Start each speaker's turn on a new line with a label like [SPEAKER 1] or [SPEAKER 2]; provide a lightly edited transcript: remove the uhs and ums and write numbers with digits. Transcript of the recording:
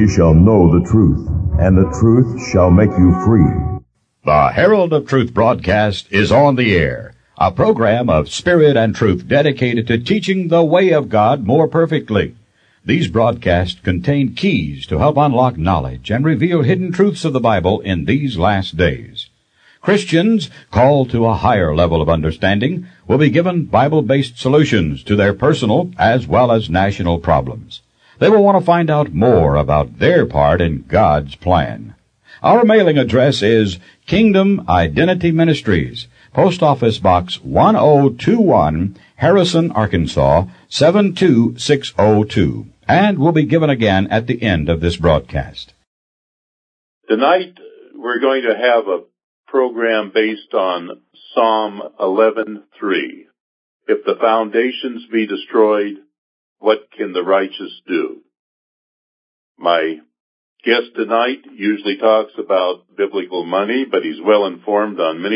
[SPEAKER 1] shall know the truth, and the truth shall make you free.
[SPEAKER 2] The Herald of Truth broadcast is on the air, a program of spirit and truth dedicated to teaching the way of God more perfectly. These broadcasts contain keys to help unlock knowledge and reveal hidden truths of the Bible in these last days. Christians called to a higher level of understanding will be given Bible-based solutions to their personal as well as national problems. They will want to find out more about their part in God's plan. Our mailing address is Kingdom Identity Ministries, Post Office Box 1021, Harrison, Arkansas, 72602, and will be given again at the end of this broadcast.
[SPEAKER 3] Tonight, we're going to have a program based on Psalm 11:3. If the foundations be destroyed, what can the righteous do? My guest tonight usually talks about biblical money, but he's well informed on many